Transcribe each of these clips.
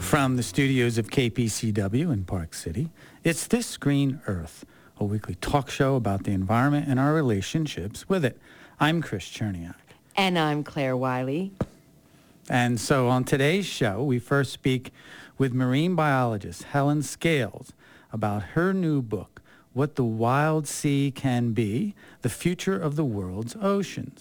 From the studios of KPCW in Park City, it's This Green Earth, a weekly talk show about the environment and our relationships with it. I'm Chris Cherniak. And I'm Claire Wiley. And so on today's show, we first speak with marine biologist Helen Scales about her new book, What the Wild Sea Can Be, The Future of the World's Oceans.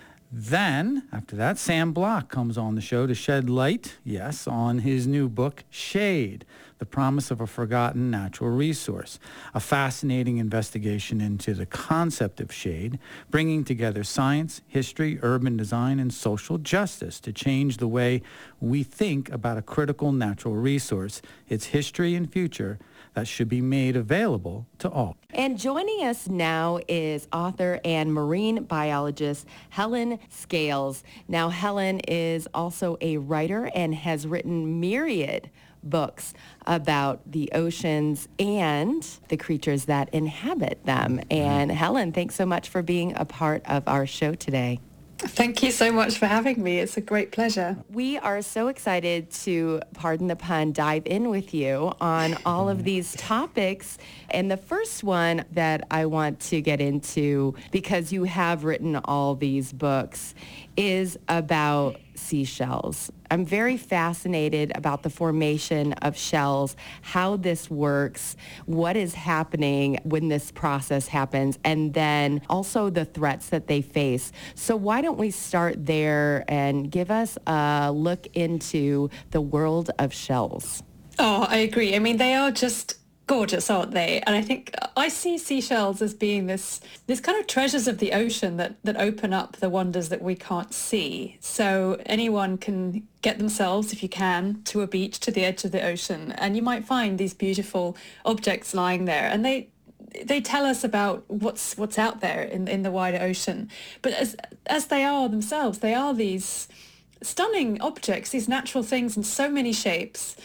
Then, after that, Sam Block comes on the show to shed light, yes, on his new book, Shade, The Promise of a Forgotten Natural Resource, a fascinating investigation into the concept of shade, bringing together science, history, urban design, and social justice to change the way we think about a critical natural resource, its history and future, that should be made available to all. And joining us now is author and marine biologist Helen Scales. Now, Helen is also a writer and has written myriad books about the oceans and the creatures that inhabit them. And Helen, thanks so much for being a part of our show today. Thank you so much for having me. It's a great pleasure. We are so excited to, pardon the pun, dive in with you on all of these topics. And the first one that I want to get into, because you have written all these books, is about seashells. I'm very fascinated about the formation of shells, how this works, what is happening when this process happens, and then also the threats that they face. So why don't we start there and give us a look into the world of shells? Oh, I agree. I mean, they are just gorgeous, aren't they? And I think I see seashells as being this kind of treasures of the ocean that open up the wonders that we can't see. So anyone can get themselves, if you can, to a beach, to the edge of the ocean, and you might find these beautiful objects lying there. And they tell us about what's out there in the wider ocean. But as they are themselves, they are these stunning objects, these natural things in so many shapes.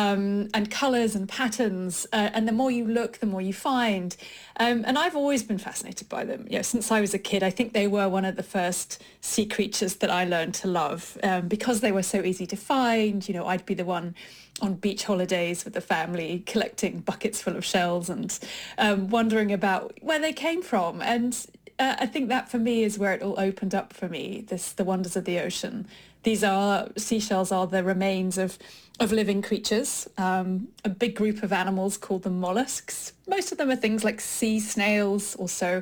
And colours and patterns, and the more you look, the more you find. And I've always been fascinated by them. Since I was a kid, I think they were one of the first sea creatures that I learned to love because they were so easy to find. I'd be the one on beach holidays with the family collecting buckets full of shells and wondering about where they came from. And I think that for me is where it all opened up for me, the wonders of the ocean. Seashells are the remains of living creatures, a big group of animals called the mollusks. Most of them are things like sea snails, also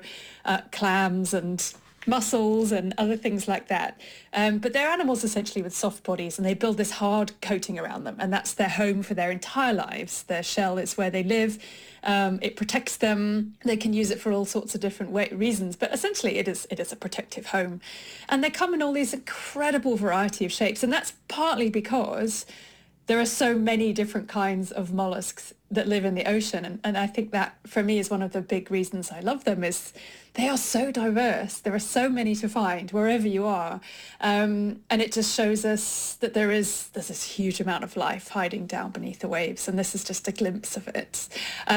clams and mussels and other things like that. But they're animals essentially with soft bodies, and they build this hard coating around them, and that's their home for their entire lives. Their shell is where they live. It protects them. They can use it for all sorts of different reasons, but essentially it is a protective home. And they come in all these incredible variety of shapes, and that's partly because there are so many different kinds of mollusks that live in the ocean. And I think that, for me, is one of the big reasons I love them, is they are so diverse. There are so many to find wherever you are. And it just shows us that there's this huge amount of life hiding down beneath the waves. And this is just a glimpse of it.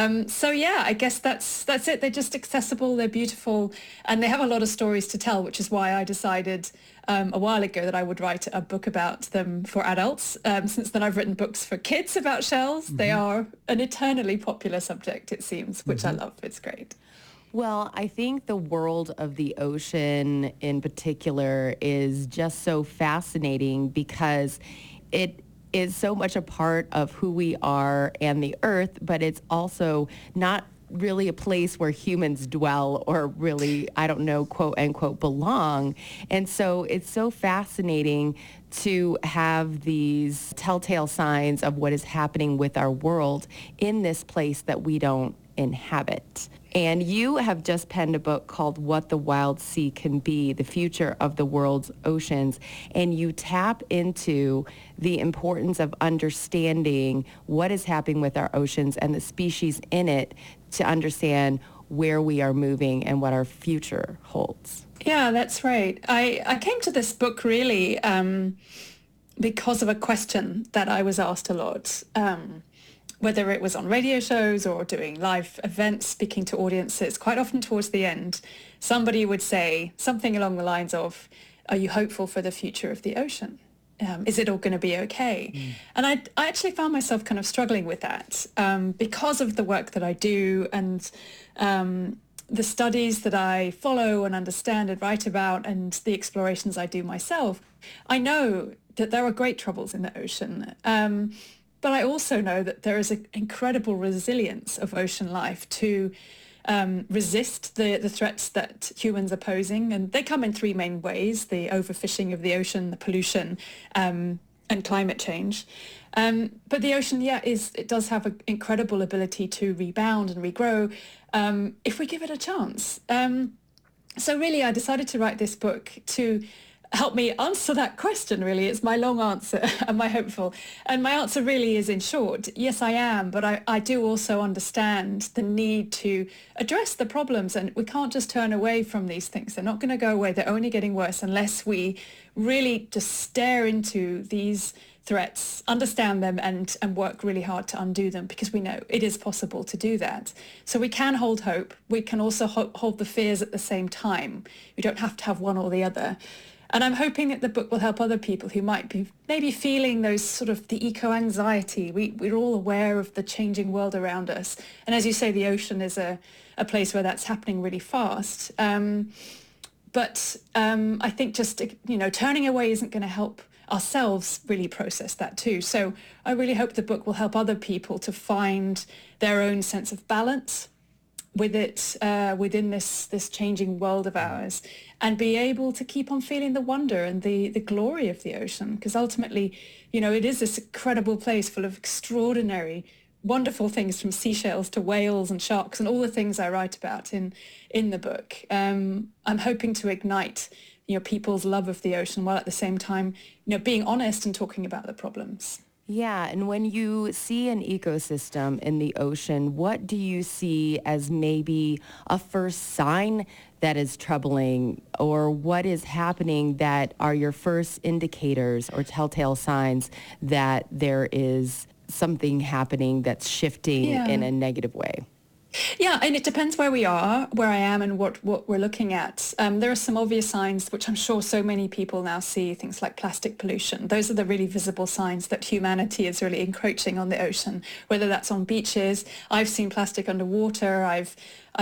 I guess that's it. They're just accessible. They're beautiful. And they have a lot of stories to tell, which is why I decided a while ago that I would write a book about them for adults. Since then, I've written books for kids about shells. Mm-hmm. They are an eternally popular subject, it seems, which I love. It's great. Well, I think the world of the ocean in particular is just so fascinating because it is so much a part of who we are and the earth, but it's also not really a place where humans dwell or really, I don't know, quote unquote, belong. And so it's so fascinating to have these telltale signs of what is happening with our world in this place that we don't inhabit. And you have just penned a book called What the Wild Sea Can Be, The Future of the World's Oceans. And you tap into the importance of understanding what is happening with our oceans and the species in it to understand where we are moving and what our future holds. Yeah, that's right. I came to this book really because of a question that I was asked a lot. Whether it was on radio shows or doing live events, speaking to audiences, quite often towards the end, somebody would say something along the lines of, "Are you hopeful for the future of the ocean?" Is it all going to be okay? And I actually found myself kind of struggling with that because of the work that I do and the studies that I follow and understand and write about and the explorations I do myself. I know that there are great troubles in the ocean. But I also know that there is an incredible resilience of ocean life to resist the threats that humans are posing. And they come in three main ways: the overfishing of the ocean, the pollution, and climate change. But the ocean, it does have an incredible ability to rebound and regrow if we give it a chance. So really, I decided to write this book to help me answer that question, really. It's my long answer and my hopeful. And my answer really is, in short, yes, I am. But I do also understand the need to address the problems. And we can't just turn away from these things. They're not going to go away. They're only getting worse unless we really just stare into these threats, understand them, and work really hard to undo them, because we know it is possible to do that. So we can hold hope. We can also hold the fears at the same time. We don't have to have one or the other. And I'm hoping that the book will help other people who might be maybe feeling those sort of the eco-anxiety. We're all aware of the changing world around us. And as you say, the ocean is a place where that's happening really fast. But I think just, turning away isn't going to help ourselves really process that too. So I really hope the book will help other people to find their own sense of balance with it within this changing world of ours, and be able to keep on feeling the wonder and the glory of the ocean, because ultimately, it is this incredible place full of extraordinary, wonderful things, from seashells to whales and sharks and all the things I write about in the book. I'm hoping to ignite people's love of the ocean, while at the same time being honest and talking about the problems. Yeah, and when you see an ecosystem in the ocean, what do you see as maybe a first sign that is troubling, or what is happening that are your first indicators or telltale signs that there is something happening that's shifting in a negative way? Yeah, and it depends where I am and what we're looking at. There are some obvious signs, which I'm sure so many people now see, things like plastic pollution. Those are the really visible signs that humanity is really encroaching on the ocean, whether that's on beaches. I've seen plastic underwater. I've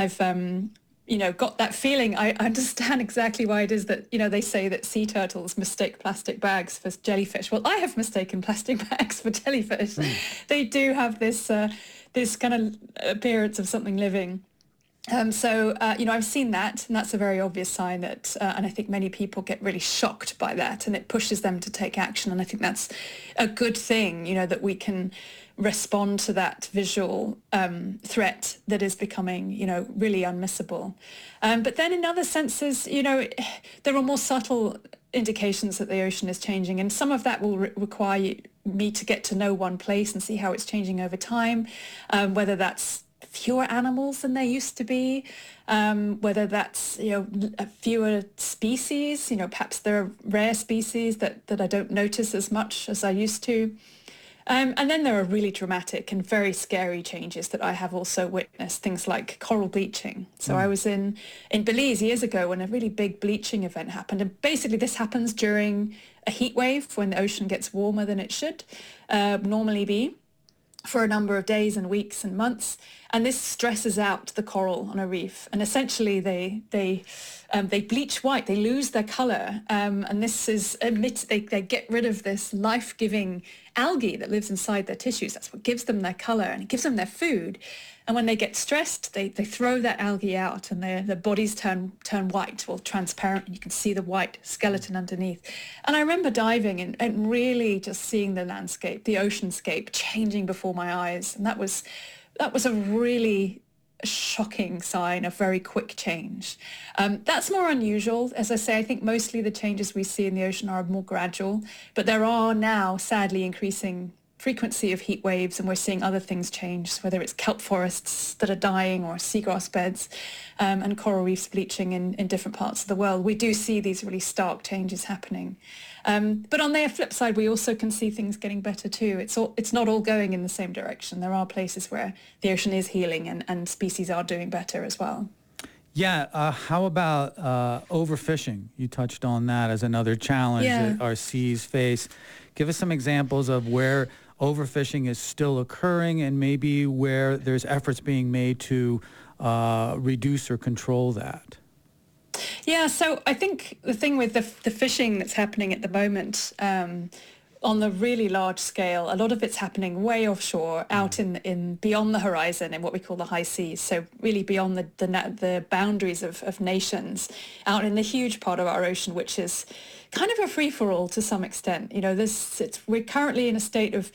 got that feeling. I understand exactly why it is that, they say that sea turtles mistake plastic bags for jellyfish. Well, I have mistaken plastic bags for jellyfish. They do have this kind of appearance of something living. So I've seen that, and that's a very obvious sign that, and I think many people get really shocked by that, and it pushes them to take action. And I think that's a good thing, that we can respond to that visual threat that is becoming, really unmissable. But then in other senses, there are more subtle indications that the ocean is changing, and some of that will require me to get to know one place and see how it's changing over time, whether that's fewer animals than there used to be, whether that's fewer species, perhaps there are rare species that I don't notice as much as I used to. And then there are really dramatic and very scary changes that I have also witnessed, things like coral bleaching. So I was in Belize years ago when a really big bleaching event happened. And basically this happens during a heat wave, when the ocean gets warmer than it should normally be, for a number of days and weeks and months. And this stresses out the coral on a reef. And essentially they bleach white, they lose their color. And this is they get rid of this life-giving algae that lives inside their tissues. That's what gives them their color, and it gives them their food. And when they get stressed, they throw that algae out, and their bodies turn white, or transparent, and you can see the white skeleton underneath. And I remember diving and really just seeing the landscape, the oceanscape changing before my eyes. And that was a really shocking sign of very quick change. That's more unusual. As I say, I think mostly the changes we see in the ocean are more gradual, but there are now sadly increasing frequency of heat waves, and we're seeing other things change, whether it's kelp forests that are dying, or seagrass beds, and coral reefs bleaching in different parts of the world. We do see these really stark changes happening. But on the flip side, we also can see things getting better too. It's not all going in the same direction. There are places where the ocean is healing, and species are doing better as well. Yeah, how about overfishing? You touched on that as another challenge that our seas face. Give us some examples of where overfishing is still occurring and maybe where there's efforts being made to reduce or control that. Yeah, so I think the thing with the fishing that's happening at the moment, on the really large scale, a lot of it's happening way offshore, out in beyond the horizon in what we call the high seas. So really beyond the boundaries of nations, out in the huge part of our ocean, which is kind of a free-for-all to some extent. You know, we're currently in a state of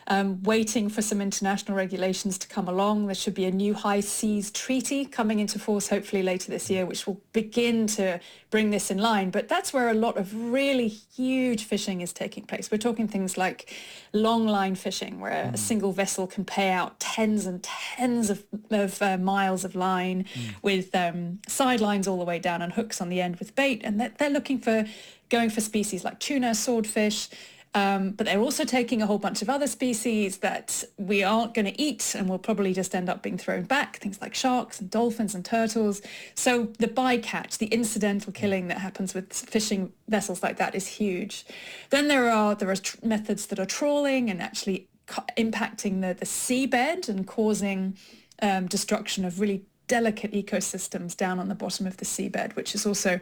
waiting for some international regulations to come along. There should be a new high seas treaty coming into force hopefully later this year, which will begin to bring this in line. But that's where a lot of really huge fishing is taking place. We're talking things like long line fishing, where a single vessel can pay out tens and tens of miles of line with sidelines all the way down and hooks on the end with bait. And they're going for species like tuna, swordfish, but they're also taking a whole bunch of other species that we aren't going to eat and will probably just end up being thrown back, things like sharks and dolphins and turtles. So the bycatch, the incidental killing that happens with fishing vessels like that is huge. Then there are methods that are trawling and actually impacting the seabed and causing destruction of really delicate ecosystems down on the bottom of the seabed, which is also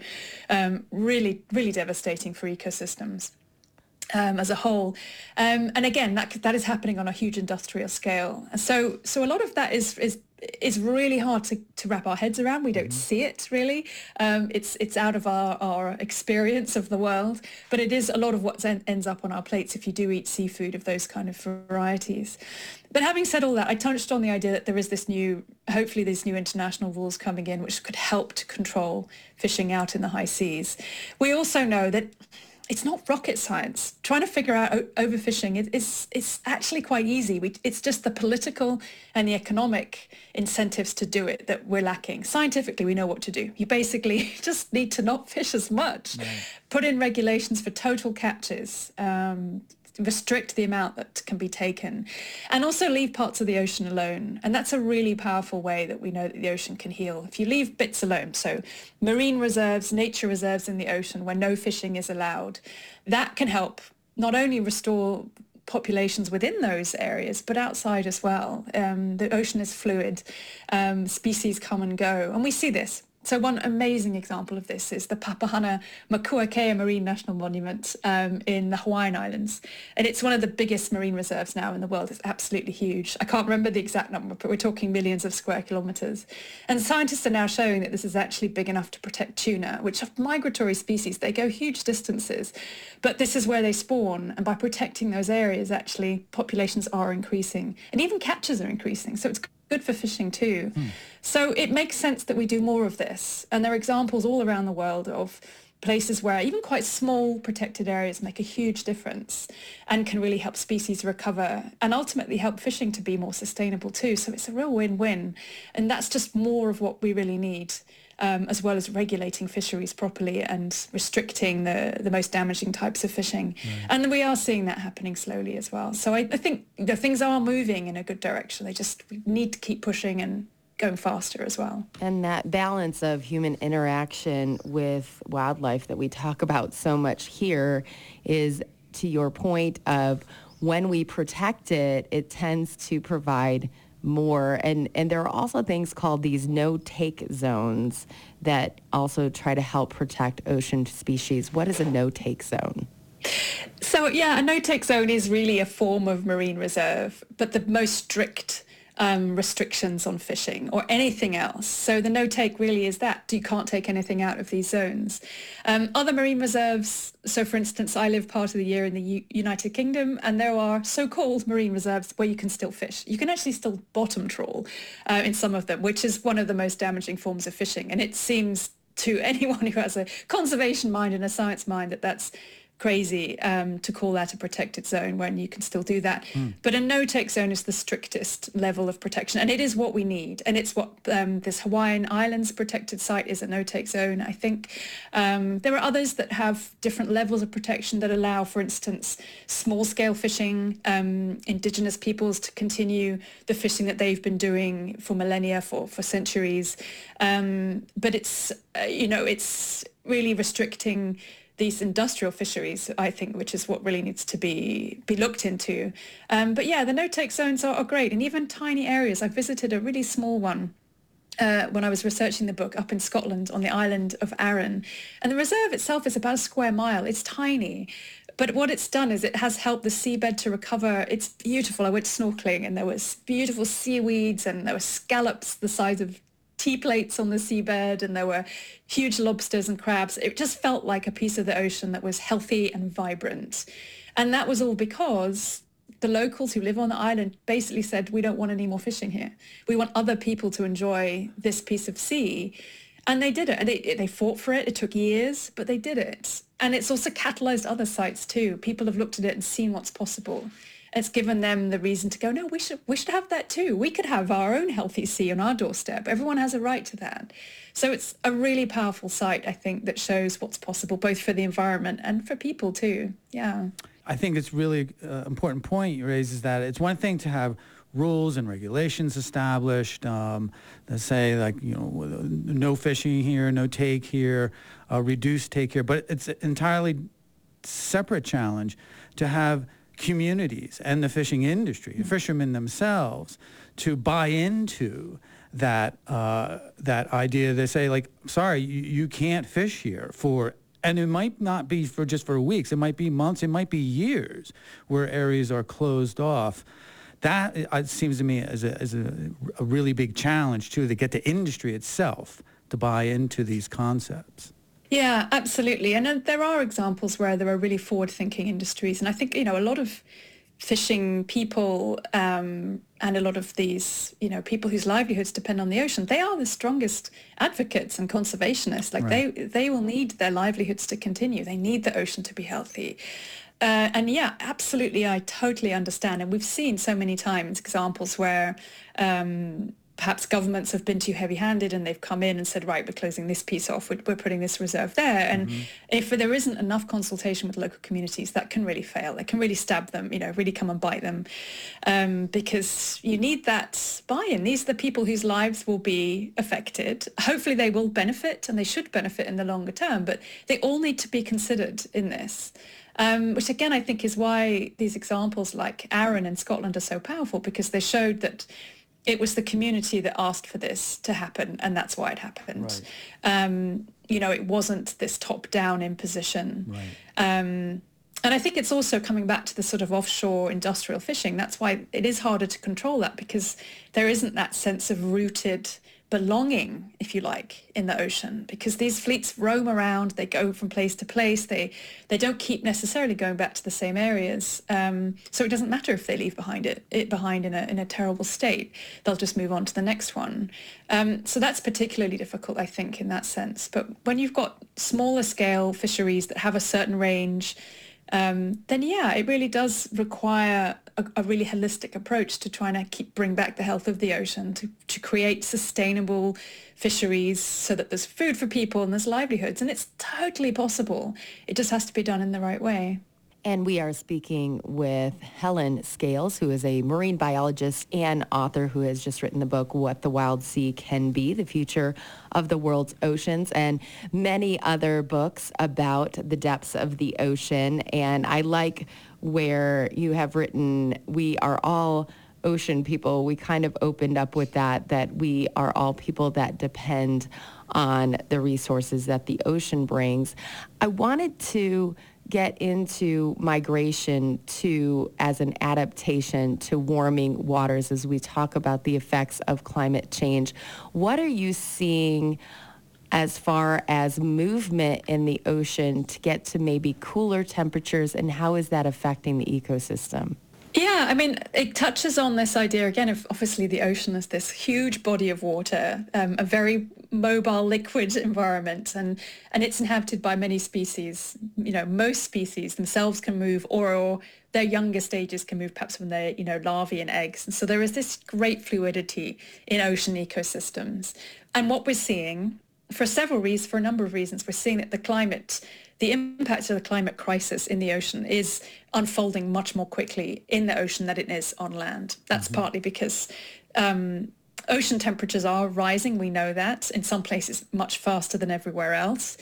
really, really devastating for ecosystems as a whole. And again, that is happening on a huge industrial scale. So a lot of that is really hard to wrap our heads around. We don't see it really. It's out of our experience of the world, but it is a lot of what ends up on our plates if you do eat seafood of those kind of varieties. But having said all that, I touched on the idea that there is hopefully these new international rules coming in which could help to control fishing out in the high seas. We also know that it's not rocket science. Trying to figure out overfishing is actually quite easy. It's just the political and the economic incentives to do it that we're lacking. Scientifically, we know what to do. You basically just need to not fish as much. Right. Put in regulations for total catches, restrict the amount that can be taken, and also leave parts of the ocean alone. And that's a really powerful way that we know that the ocean can heal. If you leave bits alone, so marine reserves, nature reserves in the ocean where no fishing is allowed, that can help not only restore populations within those areas, but outside as well. The ocean is fluid, species come and go, and we see this. So one amazing example of this is the Papahana Makuakea Marine National Monument in the Hawaiian Islands. And it's one of the biggest marine reserves now in the world. It's absolutely huge. I can't remember the exact number, but we're talking millions of square kilometers. And scientists are now showing that this is actually big enough to protect tuna, which are migratory species. They go huge distances, but this is where they spawn. And by protecting those areas, actually, populations are increasing. And even catches are increasing. So it's good for fishing too. So it makes sense that we do more of this. And there are examples all around the world of places where even quite small protected areas make a huge difference and can really help species recover and ultimately help fishing to be more sustainable too. So it's a real win-win. And that's just more of what we really need, as well as regulating fisheries properly and restricting the most damaging types of fishing. Right. And we are seeing that happening slowly as well. So I think things are moving in a good direction. We need to keep pushing and going faster as well. And that balance of human interaction with wildlife that we talk about so much here is, to your point of when we protect it, it tends to provide more. And there are also things called these no-take zones that also try to help protect ocean species. What is a no-take zone? So yeah, a no-take zone is really a form of marine reserve, but the most strict restrictions on fishing or anything else. So the no-take really is that you can't take anything out of these zones. Other marine reserves, so for instance, I live part of the year in the United Kingdom, and there are so-called marine reserves where you can still fish. You can actually still bottom trawl in some of them, which is one of the most damaging forms of fishing. And it seems to anyone who has a conservation mind and a science mind that that's crazy to call that a protected zone when you can still do that. But a no-take zone is the strictest level of protection, and it is what we need. And it's what this Hawaiian Islands protected site is, a no-take zone. I think there are others that have different levels of protection that allow, for instance, small-scale fishing, indigenous peoples to continue the fishing that they've been doing for millennia, for centuries. But it's, it's really restricting these industrial fisheries, I think, which is what really needs to be looked into. But yeah, the no-take zones are great. And even tiny areas. I visited a really small one when I was researching the book up in Scotland on the island of Arran. And the reserve itself is about a square mile. It's tiny. But what it's done is it has helped the seabed to recover. It's beautiful. I went snorkeling and there was beautiful seaweeds and there were scallops the size of tea plates on the seabed, and there were huge lobsters and crabs. It just felt like a piece of the ocean that was healthy and vibrant. And that was all because the locals who live on the island basically said, we don't want any more fishing here. We want other people to enjoy this piece of sea. And they did it. And they fought for it. It took years, but they did it. And it's also catalyzed other sites too. People have looked at it and seen what's possible. It's given them the reason to go, no, we should have that too. We could have our own healthy sea on our doorstep. Everyone has a right to that. So it's a really powerful site, I think, that shows what's possible, both for the environment and for people too. Yeah. I think it's really important point you raise is that it's one thing to have rules and regulations established, that say like, no fishing here, no take here, reduced take here, but it's an entirely separate challenge to have communities and the fishing industry, the fishermen themselves, to buy into that idea. They say, like, sorry, you can't fish here and it might not be just for weeks. It might be months. It might be years where areas are closed off. That it seems to me as a really big challenge too, to get the industry itself to buy into these concepts. Yeah, absolutely. And there are examples where there are really forward-thinking industries. And I think, a lot of fishing people and a lot of these, people whose livelihoods depend on the ocean, they are the strongest advocates and conservationists. Like right. they will need their livelihoods to continue. They need the ocean to be healthy. And yeah, absolutely, I totally understand. And we've seen so many times examples where perhaps governments have been too heavy-handed and they've come in and said, right, we're closing this piece off, we're putting this reserve there. And if there isn't enough consultation with local communities, that can really fail. It can really stab them, really come and bite them, because you need that buy-in. These are the people whose lives will be affected. Hopefully they will benefit, and they should benefit in the longer term, but they all need to be considered in this. Which again, I think is why these examples like Arran in Scotland are so powerful, because they showed that it was the community that asked for this to happen, and that's why it happened. Right. It wasn't this top-down imposition. Right. And I think it's also coming back to the sort of offshore industrial fishing. That's why it is harder to control that, because there isn't that sense of rooted belonging, if you like, in the ocean, because these fleets roam around, they go from place to place, they don't keep necessarily going back to the same areas, so it doesn't matter if they leave it behind in a terrible state. They'll just move on to the next one. So that's particularly difficult, I think, in that sense. But when you've got smaller scale fisheries that have a certain range, then yeah, it really does require a really holistic approach to trying to bring back the health of the ocean, to create sustainable fisheries so that there's food for people and there's livelihoods. And it's totally possible. It just has to be done in the right way. And we are speaking with Helen Scales, who is a marine biologist and author who has just written the book, What the Wild Sea Can Be, The Future of the World's Oceans, and many other books about the depths of the ocean. And I like where you have written, we are all ocean people. We kind of opened up with that we are all people that depend on the resources that the ocean brings. I wanted to get into migration as an adaptation to warming waters as we talk about the effects of climate change. What are you seeing as far as movement in the ocean to get to maybe cooler temperatures, and how is that affecting the ecosystem? Yeah, I mean, it touches on this idea again of obviously the ocean as this huge body of water, a very mobile liquid environment, and it's inhabited by many species. Most species themselves can move, or their younger stages can move, perhaps when they're larvae and eggs. And so there is this great fluidity in ocean ecosystems. And what we're seeing, for a number of reasons, we're seeing that the impact of the climate crisis in the ocean is unfolding much more quickly in the ocean than it is on land. That's partly because ocean temperatures are rising. We know that in some places much faster than everywhere else.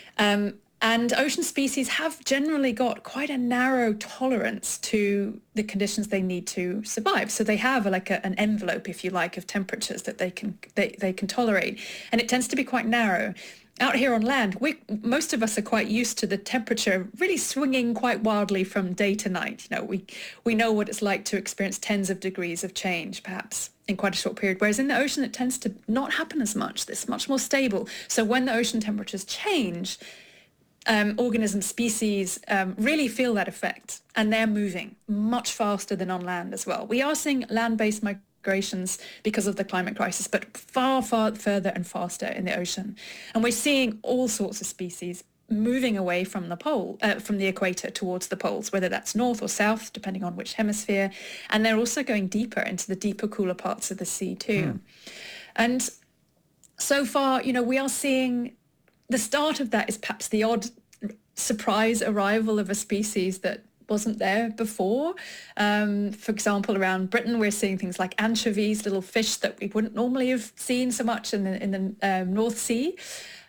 And ocean species have generally got quite a narrow tolerance to the conditions they need to survive. So they have an envelope, if you like, of temperatures that they can tolerate. And it tends to be quite narrow. Out here on land, most of us are quite used to the temperature really swinging quite wildly from day to night. We know what it's like to experience tens of degrees of change, perhaps, in quite a short period. Whereas in the ocean, it tends to not happen as much. It's much more stable. So when the ocean temperatures change, organisms, species really feel that effect, and they're moving much faster than on land as well. We are seeing land-based migrations because of the climate crisis, but far, far further and faster in the ocean. And we're seeing all sorts of species moving away from the equator towards the poles, whether that's north or south, depending on which hemisphere. And they're also going deeper into the deeper, cooler parts of the sea too. And so far, we are seeing the start of that is perhaps the odd surprise arrival of a species that wasn't there before. For example, around Britain, we're seeing things like anchovies, little fish that we wouldn't normally have seen so much in the North Sea.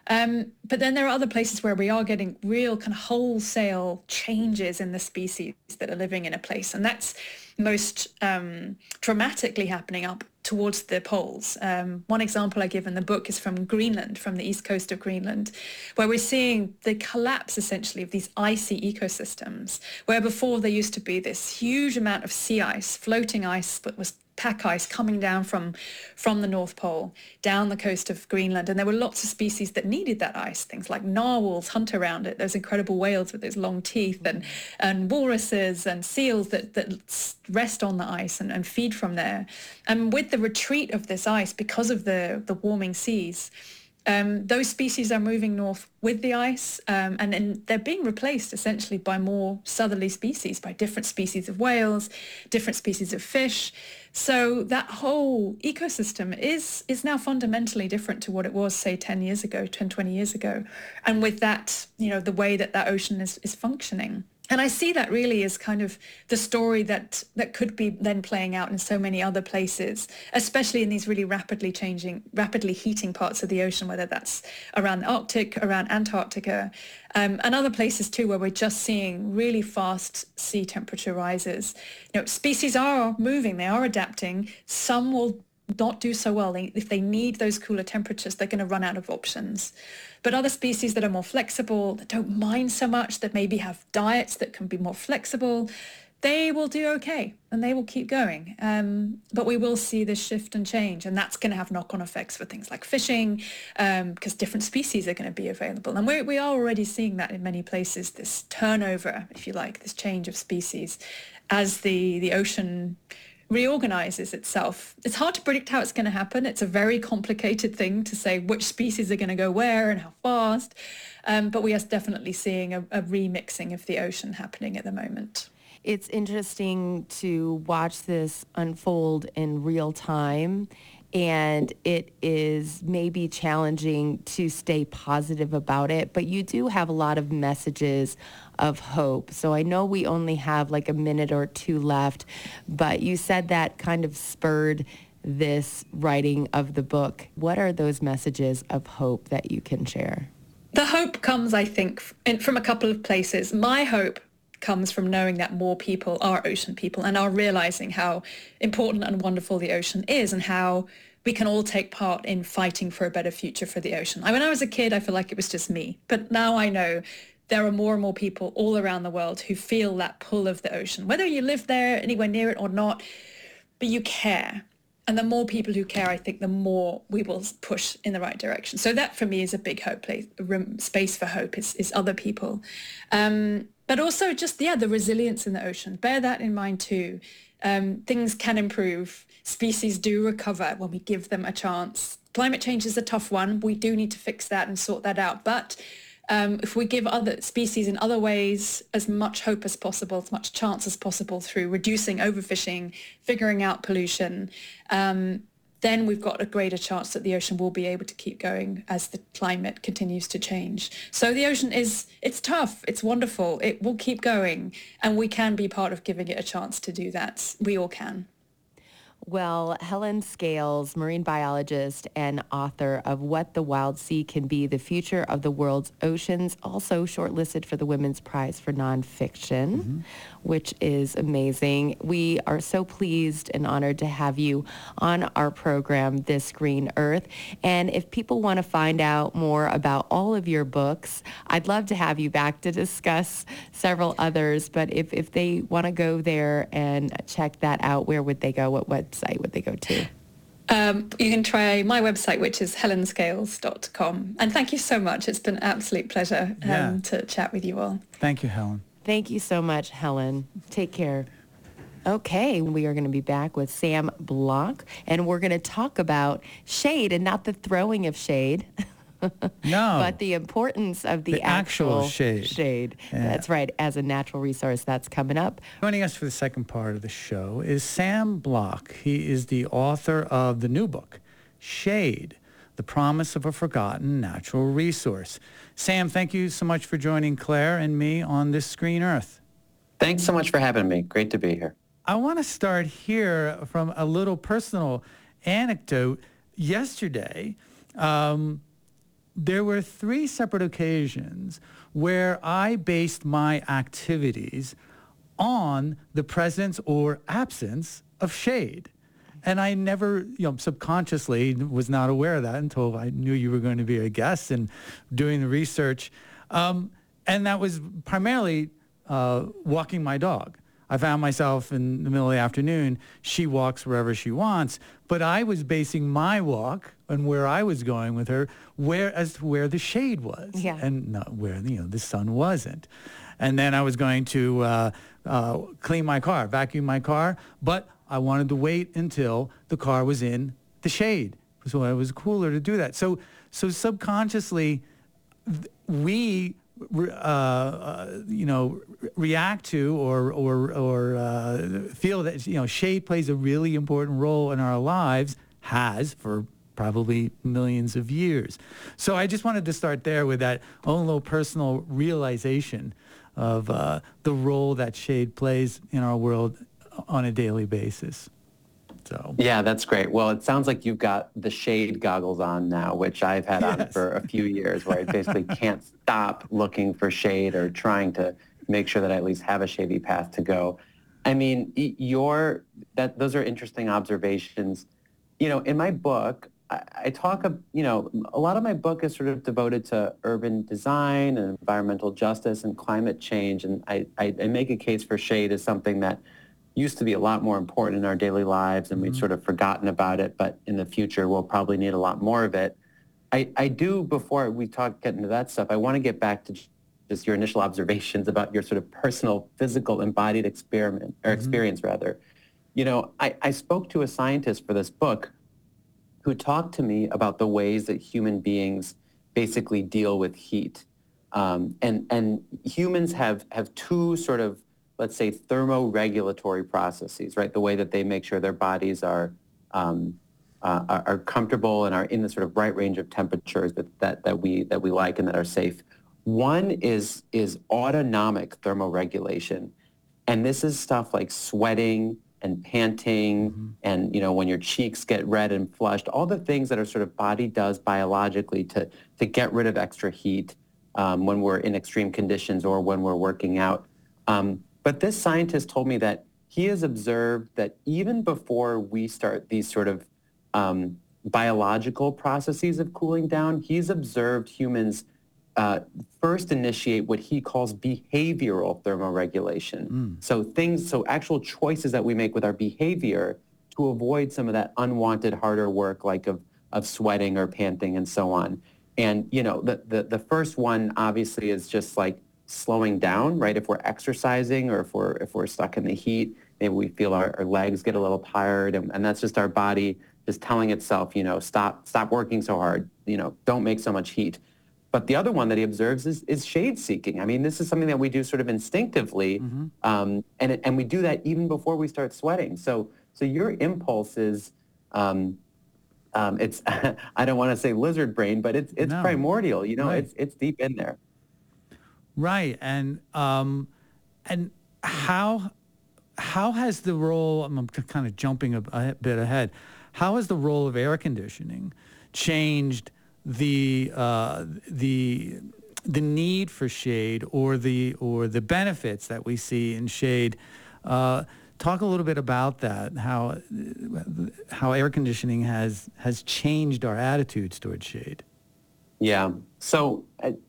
But then there are other places where we are getting real kind of wholesale changes in the species that are living in a place. And that's most dramatically happening up towards the poles. One example I give in the book is from Greenland, from the east coast of Greenland, where we're seeing the collapse essentially of these icy ecosystems, where before there used to be this huge amount of sea ice, floating ice that was pack ice coming down from the North Pole down the coast of Greenland. And there were lots of species that needed that ice, things like narwhals hunt around it, those incredible whales with those long teeth, and walruses and seals that rest on the ice and feed from there. And with the retreat of this ice, because of the warming seas, those species are moving north with the ice, and then they're being replaced essentially by more southerly species, by different species of whales, different species of fish. So that whole ecosystem is now fundamentally different to what it was, say, 10 years ago, 10, 20 years ago. And with that, the way that ocean is functioning. And I see that really as kind of the story that could be then playing out in so many other places, especially in these really rapidly heating parts of the ocean, whether that's around the Arctic, around Antarctica, and other places too, where we're just seeing really fast sea temperature rises. Species are moving, they are adapting. Some will not do so well. If they need those cooler temperatures, they're going to run out of options. But other species that are more flexible, that don't mind so much, that maybe have diets that can be more flexible, they will do okay and they will keep going. But we will see this shift and change, and that's going to have knock-on effects for things like fishing, because different species are going to be available. And we are already seeing that in many places, this turnover, if you like, this change of species as the ocean reorganizes itself. It's hard to predict how it's going to happen. It's a very complicated thing to say which species are going to go where and how fast. But we are definitely seeing a remixing of the ocean happening at the moment. It's interesting to watch this unfold in real time, and it is maybe challenging to stay positive about it, but you do have a lot of messages of hope. So I know we only have like a minute or two left, but you said that kind of spurred this writing of the book. What are those messages of hope that you can share? The hope comes, I think, from a couple of places. My hope comes from knowing that more people are ocean people and are realizing how important and wonderful the ocean is, and how we can all take part in fighting for a better future for the ocean. When I was a kid, I feel like it was just me, but now I know there are more and more people all around the world who feel that pull of the ocean, whether you live there, anywhere near it or not, but you care. And the more people who care, I think, the more we will push in the right direction. So that for me is a big hope place, space for hope is other people. But also just, the resilience in the ocean. Bear that in mind too. Things can improve. Species do recover when we give them a chance climate change is a tough one. We do need to fix that and sort that out. But if we give other species in other ways as much hope as possible, as much chance as possible through reducing overfishing, figuring out pollution, then we've got a greater chance that the ocean will be able to keep going as the climate continues to change. So the ocean it's tough, it's wonderful, it will keep going, and we can be part of giving it a chance to do that. We all can. Well, Helen Scales, marine biologist and author of What the Wild Sea Can Be, The Future of the World's Oceans, also shortlisted for the Women's Prize for Nonfiction, which is amazing. We are so pleased and honored to have you on our program, This Green Earth. And if people want to find out more about all of your books, I'd love to have you back to discuss several others. But if they want to go there and check that out, where would they go? What website would they go to? You can try my website, which is helenscales.com. And thank you so much. It's been an absolute pleasure to chat with you all. Thank you, Helen. Thank you so much, Helen. Take care. Okay, we are going to be back with Sam Bloch, and we're going to talk about shade, and not the throwing of shade. No. But the importance of the actual shade. Yeah. That's right, as a natural resource. That's coming up. Joining us for the second part of the show is Sam Bloch. He is the author of the new book, Shade, The Promise of a Forgotten Natural Resource. Sam, thank you so much for joining Claire and me on This Green Earth. Thanks so much for having me. Great to be here. I want to start here from a little personal anecdote. Yesterday, there were 3 separate occasions where I based my activities on the presence or absence of shade. And I never, subconsciously was not aware of that until I knew you were going to be a guest and doing the research. And that was primarily walking my dog. I found myself in the middle of the afternoon. She walks wherever she wants, but I was basing my walk and where I was going with her as to where the shade was, and not where the sun wasn't. And then I was going to clean my car, vacuum my car, but I wanted to wait until the car was in the shade, so it was cooler to do that. So subconsciously, we react to or feel that shade plays a really important role in our lives, has for probably millions of years. So I just wanted to start there with that own little personal realization of the role that shade plays in our world on a daily basis. So. Yeah, that's great. Well, it sounds like you've got the shade goggles on now, which I've had on for a few years, where I basically can't stop looking for shade or trying to make sure that I at least have a shady path to go. I mean, those are interesting observations. In my book, I talk, a lot of my book is sort of devoted to urban design and environmental justice and climate change. And I make a case for shade as something that used to be a lot more important in our daily lives, and we've sort of forgotten about it, but in the future we'll probably need a lot more of it. I do, before we get into that stuff, I want to get back to just your initial observations about your sort of personal, physical, embodied experience rather. I spoke to a scientist for this book who talked to me about the ways that human beings basically deal with heat. And humans have 2 sort of, let's say, thermoregulatory processes, right? The way that they make sure their bodies are comfortable and are in the sort of right range of temperatures that we like and that are safe. One is autonomic thermoregulation, and this is stuff like sweating and panting, and when your cheeks get red and flushed, all the things that our sort of body does biologically to get rid of extra heat when we're in extreme conditions or when we're working out. But this scientist told me that he has observed that even before we start these sort of biological processes of cooling down, he's observed humans first initiate what he calls behavioral thermoregulation. So actual choices that we make with our behavior to avoid some of that unwanted harder work, like of sweating or panting and so on. And the first one obviously is just like slowing down, right? If we're exercising or if we're stuck in the heat, maybe we feel our legs get a little tired, and that's just our body just telling itself, stop working so hard, don't make so much heat. But the other one that he observes is shade seeking. I mean, this is something that we do sort of instinctively, and we do that even before we start sweating. So your impulse is, it's I don't want to say lizard brain, but it's No. primordial. Right. It's deep in there. Right, and how has the role? I'm kind of jumping a bit ahead. How has the role of air conditioning changed the need for shade or the benefits that we see in shade? Talk a little bit about that. How air conditioning has changed our attitudes towards shade. Yeah. So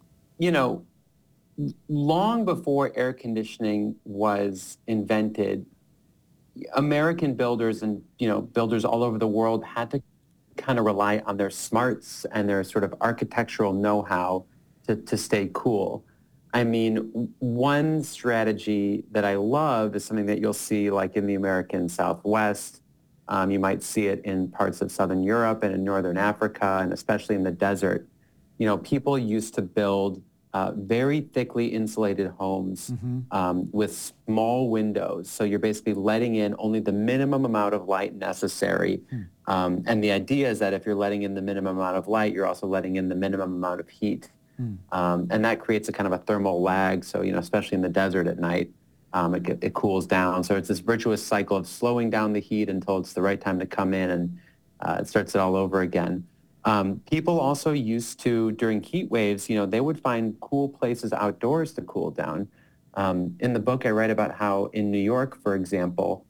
long before air conditioning was invented, American builders and builders all over the world had to kind of rely on their smarts and their sort of architectural know-how to stay cool. I mean, one strategy that I love is something that you'll see like in the American Southwest. You might see it in parts of Southern Europe and in Northern Africa, and especially in the desert. People used to build very thickly insulated homes with small windows. So you're basically letting in only the minimum amount of light necessary. And the idea is that if you're letting in the minimum amount of light, you're also letting in the minimum amount of heat. And that creates a kind of a thermal lag. So, especially in the desert at night, it cools down. So it's this virtuous cycle of slowing down the heat until it's the right time to come in, and it starts it all over again. People also used to, during heat waves, they would find cool places outdoors to cool down. In the book, I write about how in New York, for example,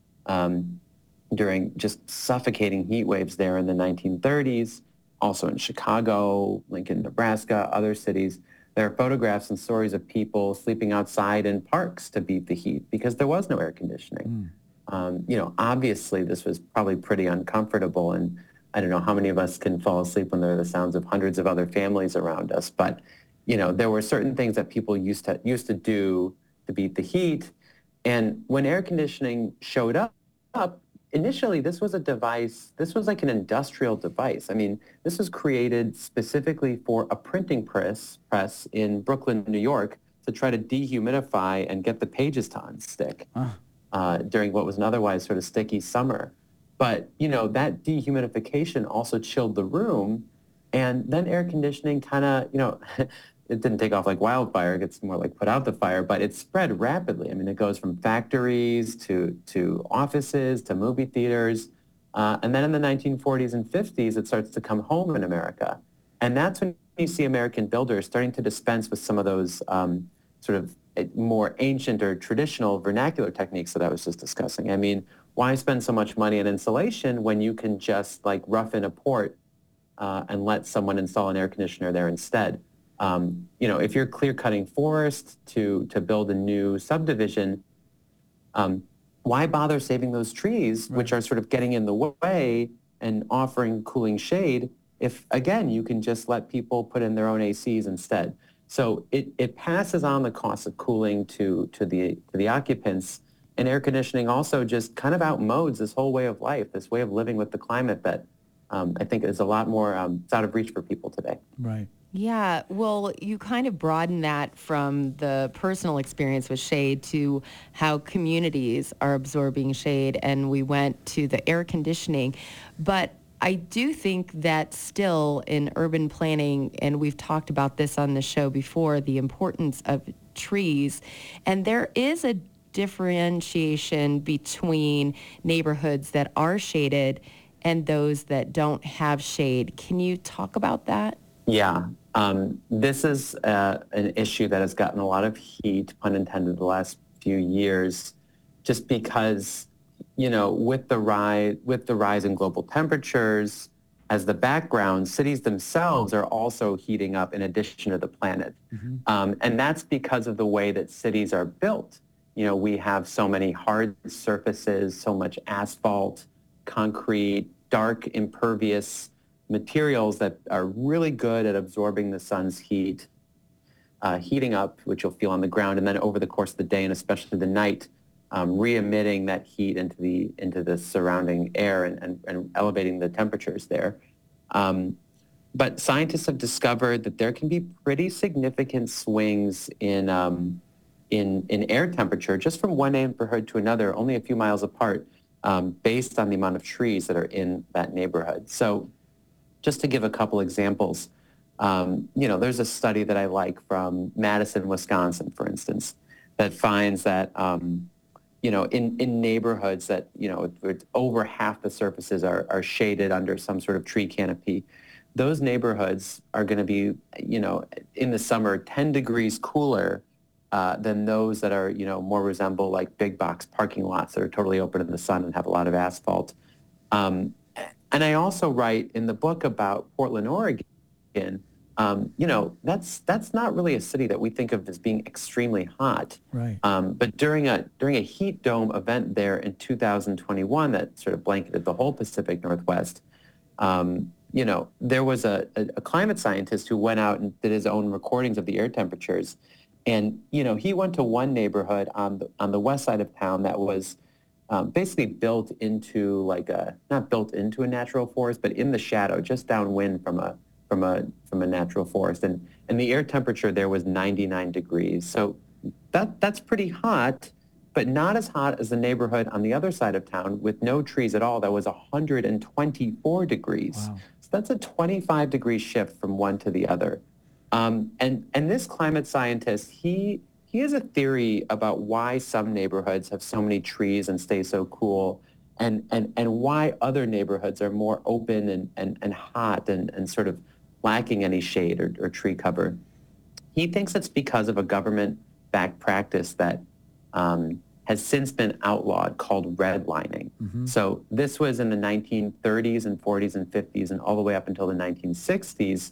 during just suffocating heat waves there in the 1930s, also in Chicago, Lincoln, Nebraska, other cities, there are photographs and stories of people sleeping outside in parks to beat the heat because there was no air conditioning. Obviously, this was probably pretty uncomfortable, and I don't know how many of us can fall asleep when there are the sounds of hundreds of other families around us. But, there were certain things that people used to do to beat the heat. And when air conditioning showed up, initially this was a device, this was like an industrial device. I mean, this was created specifically for a printing press in Brooklyn, New York, to try to dehumidify and get the pages to unstick during what was an otherwise sort of sticky summer. But, that dehumidification also chilled the room, and then air conditioning kind of, it didn't take off like wildfire. It gets more like put out the fire, but it spread rapidly. I mean, it goes from factories to offices to movie theaters. And then in the 1940s and 50s, it starts to come home in America. And that's when you see American builders starting to dispense with some of those sort of more ancient or traditional vernacular techniques that I was just discussing. I mean, why spend so much money on insulation when you can just like rough in a port and let someone install an air conditioner there instead? If you're clear-cutting forest to build a new subdivision, why bother saving those trees, which are sort of getting in the way and offering cooling shade, if, again, you can just let people put in their own ACs instead? So it passes on the cost of cooling to the occupants, and air conditioning also just kind of outmodes this whole way of life, this way of living with the climate that I think is a lot more it's out of reach for people today. Right. Yeah, well, you kind of broaden that from the personal experience with shade to how communities are absorbing shade, and we went to the air conditioning. But I do think that still in urban planning, and we've talked about this on the show before, the importance of trees, and there is a differentiation between neighborhoods that are shaded and those that don't have shade. Can you talk about that? Yeah, this is an issue that has gotten a lot of heat, pun intended, the last few years, just because, with the rise in global temperatures, as the background, cities themselves are also heating up in addition to the planet. And that's because of the way that cities are built. We have so many hard surfaces, so much asphalt, concrete, dark, impervious materials that are really good at absorbing the sun's heat. heating up, which you'll feel on the ground, and then over the course of the day and especially the night, re-emitting that heat into the surrounding air and elevating the temperatures there. But scientists have discovered that there can be pretty significant swings in air temperature just from one neighborhood to another, only a few miles apart, based on the amount of trees that are in that neighborhood. So just to give a couple examples, there's a study that I like from Madison, Wisconsin, for instance, that finds that, in neighborhoods that, over half the surfaces are shaded under some sort of tree canopy, those neighborhoods are going to be, in the summer, 10 degrees cooler than those that are, more resemble like big box parking lots that are totally open in the sun and have a lot of asphalt. And I also write in the book about Portland, Oregon. That's not really a city that we think of as being extremely hot. Right. But during a heat dome event there in 2021 that sort of blanketed the whole Pacific Northwest, there was a climate scientist who went out and did his own recordings of the air temperatures. And, he went to one neighborhood on the west side of town that was basically built into not built into a natural forest, but in the shadow, just downwind from a natural forest. And the air temperature there was 99 degrees. So that's pretty hot, but not as hot as the neighborhood on the other side of town with no trees at all. That was 124 degrees. Wow. So that's a 25-degree shift from one to the other. And this climate scientist, he has a theory about why some neighborhoods have so many trees and stay so cool, and why other neighborhoods are more open and hot and sort of lacking any shade or tree cover. He thinks it's because of a government-backed practice that has since been outlawed called redlining. Mm-hmm. So this was in the 1930s and 40s and 50s and all the way up until the 1960s.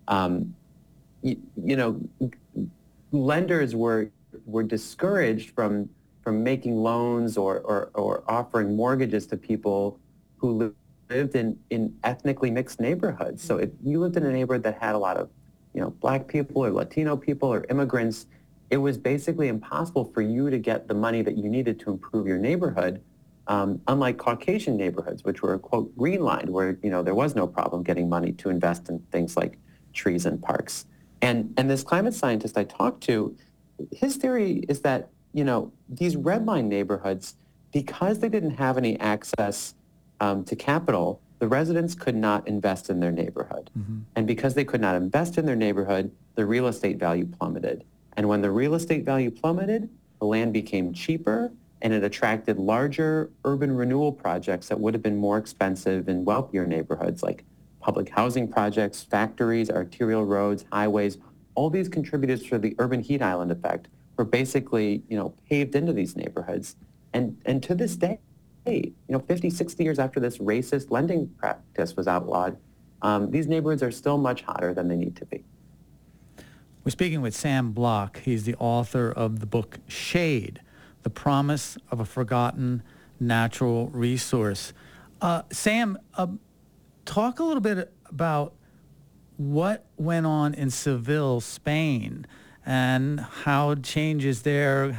Lenders were discouraged from making loans or offering mortgages to people who lived in ethnically mixed neighborhoods. So if you lived in a neighborhood that had a lot of, Black people or Latino people or immigrants, it was basically impossible for you to get the money that you needed to improve your neighborhood, unlike Caucasian neighborhoods, which were, quote, green-lined, where, there was no problem getting money to invest in things like trees and parks. And this climate scientist I talked to, his theory is that, these redline neighborhoods, because they didn't have any access to capital, the residents could not invest in their neighborhood. Mm-hmm. And because they could not invest in their neighborhood, the real estate value plummeted. And when the real estate value plummeted, the land became cheaper, and it attracted larger urban renewal projects that would have been more expensive in wealthier neighborhoods, like public housing projects, factories, arterial roads, highways. All these contributed to the urban heat island effect were basically, paved into these neighborhoods. And to this day, 50, 60 years after this racist lending practice was outlawed, these neighborhoods are still much hotter than they need to be. We're speaking with Sam Bloch. He's the author of the book Shade, The Promise of a Forgotten Natural Resource. Sam, talk a little bit about what went on in Seville, Spain, and how changes there,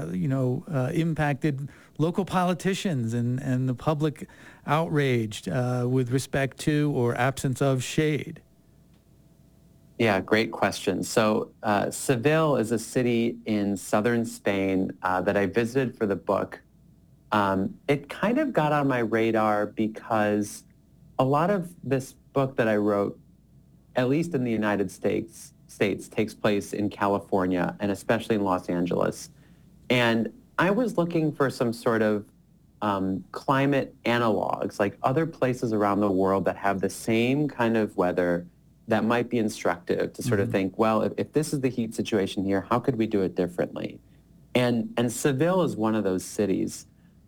impacted local politicians and the public outraged with respect to or absence of shade. Yeah, great question. So Seville is a city in southern Spain that I visited for the book. It kind of got on my radar because a lot of this book that I wrote, at least in the United States, takes place in California and especially in Los Angeles. And I was looking for some sort of climate analogs, like other places around the world that have the same kind of weather that might be instructive to sort of think, well, if this is the heat situation here, how could we do it differently? And Seville is one of those cities.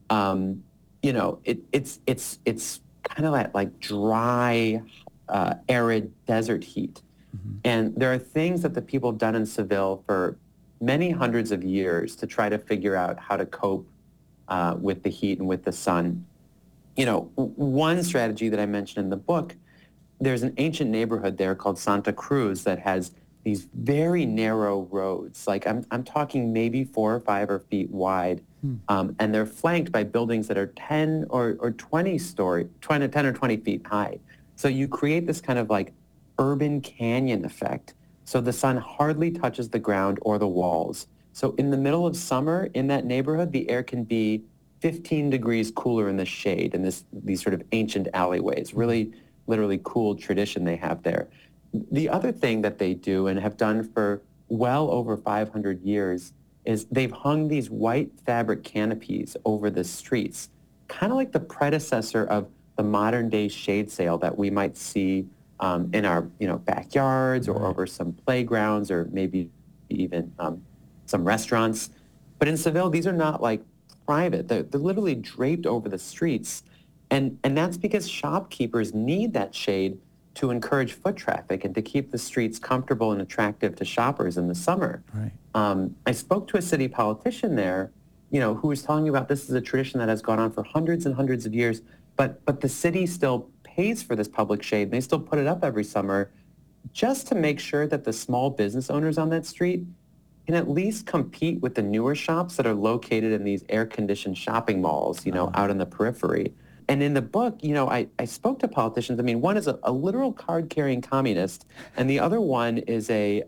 It's kind of like dry, arid desert heat. Mm-hmm. And there are things that the people have done in Seville for many hundreds of years to try to figure out how to cope with the heat and with the sun. One strategy that I mentioned in the book, there's an ancient neighborhood there called Santa Cruz that has these very narrow roads. Like I'm talking maybe 4 or 5 feet wide. And they're flanked by buildings that are 10 or 20 story, 10 or 20 feet high. So you create this kind of like urban canyon effect. So the sun hardly touches the ground or the walls. So in the middle of summer in that neighborhood, the air can be 15 degrees cooler in the shade in these sort of ancient alleyways. Really, literally cool tradition they have there. The other thing that they do and have done for well over 500 years is they've hung these white fabric canopies over the streets, kind of like the predecessor of the modern day shade sail that we might see in our backyards or over some playgrounds or maybe even some restaurants. But in Seville, these are not like private. They're literally draped over the streets. And that's because shopkeepers need that shade to encourage foot traffic and to keep the streets comfortable and attractive to shoppers in the summer. Right. I spoke to a city politician there, who was telling me about this is a tradition that has gone on for hundreds and hundreds of years, but the city still pays for this public shade, and they still put it up every summer just to make sure that the small business owners on that street can at least compete with the newer shops that are located in these air-conditioned shopping malls, out in the periphery. And in the book, I spoke to politicians. I mean, one is a literal card-carrying communist, and the other one is a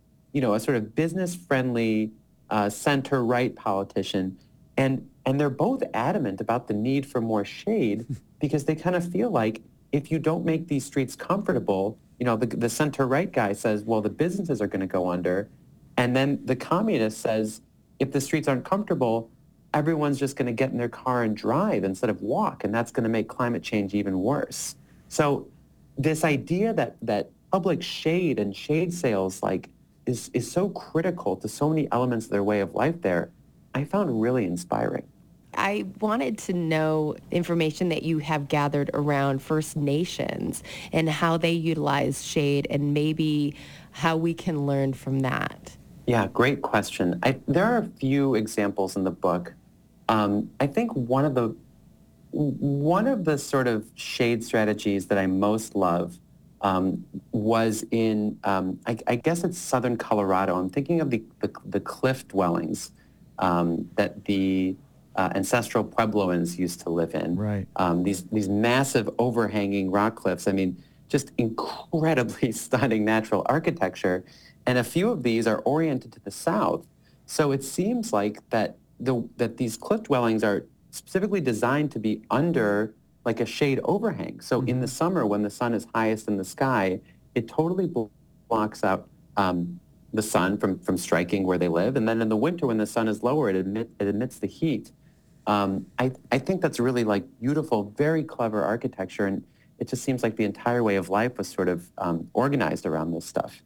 sort of business-friendly center-right politician. And they're both adamant about the need for more shade because they kind of feel like if you don't make these streets comfortable, the center-right guy says, well, the businesses are going to go under. And then the communist says, if the streets aren't comfortable, everyone's just going to get in their car and drive instead of walk, and that's going to make climate change even worse. So this idea that public shade and shade sales is so critical to so many elements of their way of life there, I found really inspiring. I wanted to know information that you have gathered around First Nations and how they utilize shade and maybe how we can learn from that. Yeah, great question. There are a few examples in the book. I think one of the sort of shade strategies that I most love was in, I guess it's southern Colorado. I'm thinking of the cliff dwellings that the ancestral Puebloans used to live in. Right. These massive overhanging rock cliffs. I mean, just incredibly stunning natural architecture. And a few of these are oriented to the south. So it seems like that these cliff dwellings are specifically designed to be under like a shade overhang. So in the summer when the sun is highest in the sky, it totally blocks out the sun from striking where they live. And then in the winter when the sun is lower, it emits the heat. I think that's really like beautiful, very clever architecture. And it just seems like the entire way of life was sort of organized around this stuff.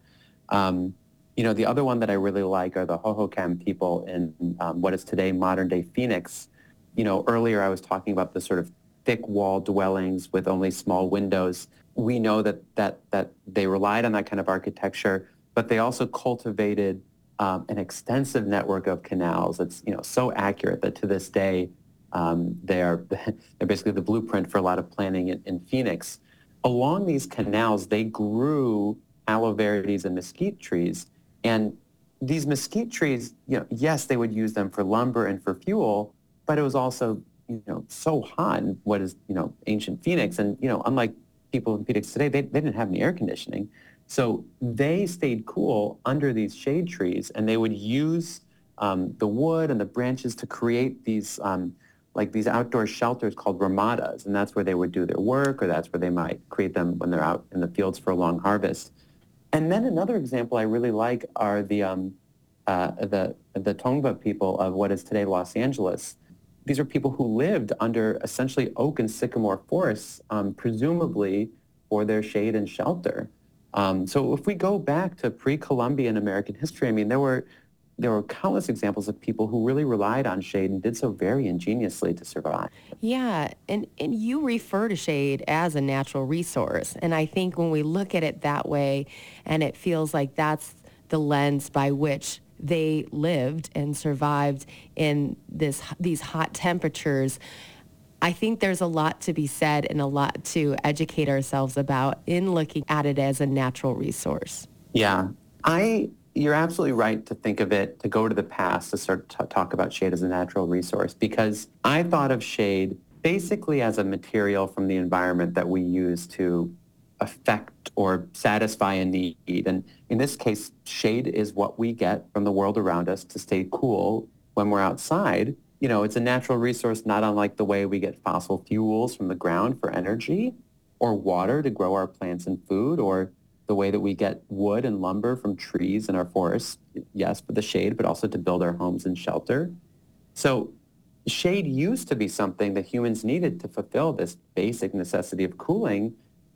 The other one that I really like are the Hohokam people in what is today modern-day Phoenix. Earlier I was talking about the sort of thick wall dwellings with only small windows. We know that they relied on that kind of architecture, but they also cultivated an extensive network of canals. It's so accurate that to this day they're basically the blueprint for a lot of planning in Phoenix. Along these canals, they grew aloe verdes and mesquite trees. And these mesquite trees, yes, they would use them for lumber and for fuel, but it was also, so hot in what is, ancient Phoenix. And, unlike people in Phoenix today, they didn't have any air conditioning. So they stayed cool under these shade trees, and they would use the wood and the branches to create these these outdoor shelters called ramadas. And that's where they would do their work, or that's where they might create them when they're out in the fields for a long harvest. And then another example I really like are the Tongva people of what is today Los Angeles. These are people who lived under essentially oak and sycamore forests, presumably for their shade and shelter. So if we go back to pre-Columbian American history, I mean, there were countless examples of people who really relied on shade and did so very ingeniously to survive. Yeah, and you refer to shade as a natural resource. And I think when we look at it that way, and it feels like that's the lens by which they lived and survived in these hot temperatures, I think there's a lot to be said and a lot to educate ourselves about in looking at it as a natural resource. Yeah. You're absolutely right to think of it, to go to the past to start to talk about shade as a natural resource, because I thought of shade basically as a material from the environment that we use to affect or satisfy a need. And in this case, shade is what we get from the world around us to stay cool when we're outside. It's a natural resource, not unlike the way we get fossil fuels from the ground for energy, or water to grow our plants and food, or the way that we get wood and lumber from trees in our forests, yes, for the shade, but also to build our homes and shelter. So shade used to be something that humans needed to fulfill this basic necessity of cooling.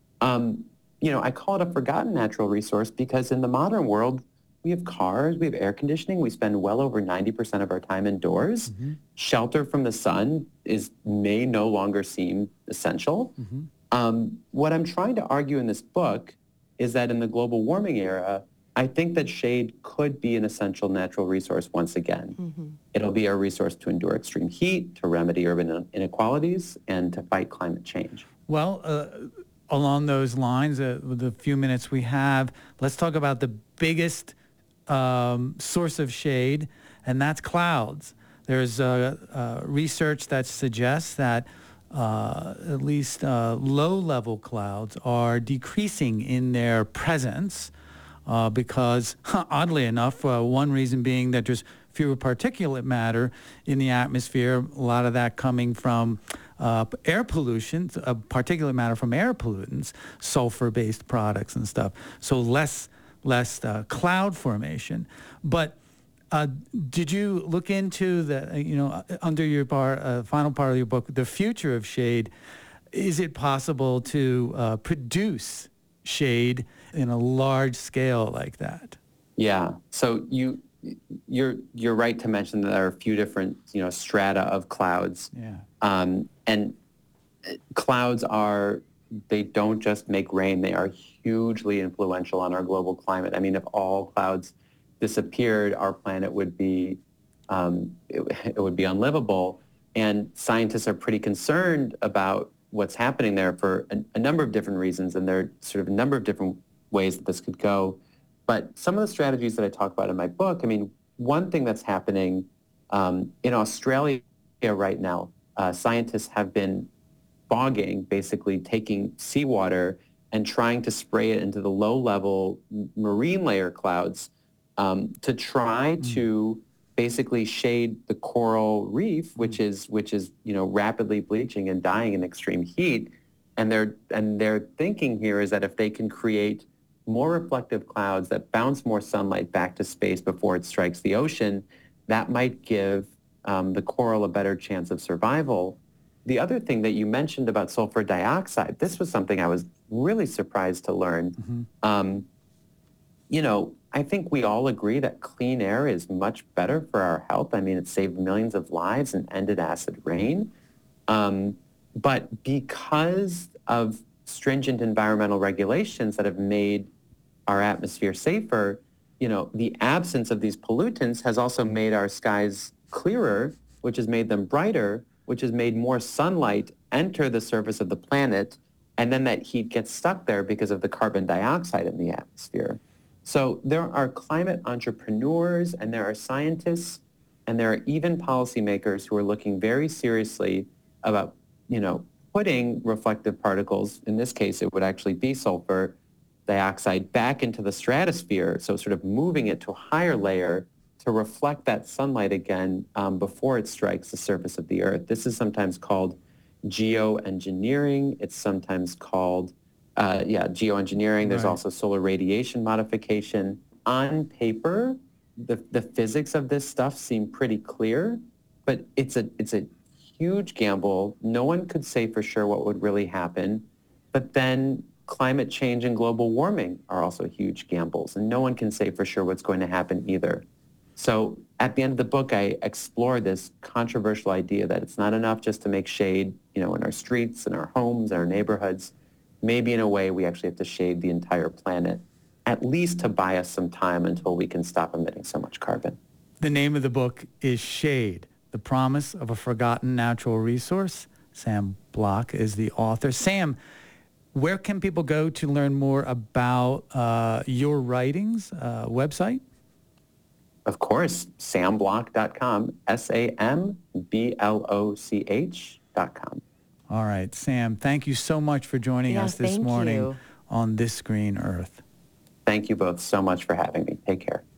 I call it a forgotten natural resource because in the modern world, we have cars, we have air conditioning, we spend well over 90% of our time indoors. Mm-hmm. Shelter from the sun may no longer seem essential. Mm-hmm. What I'm trying to argue in this book is that in the global warming era, I think that shade could be an essential natural resource once again. Mm-hmm. It'll be a resource to endure extreme heat, to remedy urban inequalities, and to fight climate change. Well, along those lines, with the few minutes we have, let's talk about the biggest source of shade, and that's clouds. There's research that suggests that at least low-level clouds are decreasing in their presence because, oddly enough, one reason being that there's fewer particulate matter in the atmosphere, a lot of that coming from air pollution, particulate matter from air pollutants, sulfur-based products and stuff. So less cloud formation. But did you look into the, under your final part of your book, the future of shade? Is it possible to produce shade in a large scale like that? Yeah. So you're right to mention that there are a few different strata of clouds. Yeah. And clouds they don't just make rain; they are hugely influential on our global climate. I mean, if all clouds disappeared, our planet would be it would be unlivable. And scientists are pretty concerned about what's happening there for a number of different reasons, and there are sort of a number of different ways that this could go. But some of the strategies that I talk about in my book, I mean, one thing that's happening in Australia right now, scientists have been fogging, basically taking seawater and trying to spray it into the low-level marine layer clouds to try to basically shade the coral reef, which is rapidly bleaching and dying in extreme heat. And their thinking here is that if they can create more reflective clouds that bounce more sunlight back to space before it strikes the ocean, that might give the coral a better chance of survival. The other thing that you mentioned about sulfur dioxide, this was something I was really surprised to learn. Mm-hmm. I think we all agree that clean air is much better for our health. I mean, it saved millions of lives and ended acid rain. But because of stringent environmental regulations that have made our atmosphere safer, the absence of these pollutants has also made our skies clearer, which has made them brighter, which has made more sunlight enter the surface of the planet, and then that heat gets stuck there because of the carbon dioxide in the atmosphere. So there are climate entrepreneurs, and there are scientists, and there are even policymakers who are looking very seriously about, putting reflective particles, in this case it would actually be sulfur dioxide, back into the stratosphere, so sort of moving it to a higher layer to reflect that sunlight again before it strikes the surface of the Earth. This is sometimes called geoengineering. It's sometimes called geoengineering. There's also solar radiation modification. On paper, the physics of this stuff seem pretty clear, but it's a huge gamble. No one could say for sure what would really happen. But then climate change and global warming are also huge gambles, and no one can say for sure what's going to happen either. So at the end of the book, I explore this controversial idea that it's not enough just to make shade, in our streets, in our homes, in our neighborhoods. Maybe in a way we actually have to shade the entire planet, at least to buy us some time until we can stop emitting so much carbon. The name of the book is Shade, The Promise of a Forgotten Natural Resource. Sam Bloch is the author. Sam, Where can people go to learn more about your writings, website? Of course, sambloch.com, SAMBLOCH.com. All right, Sam, thank you so much for joining us this thank morning you. on This Green Earth. Thank you both so much for having me. Take care.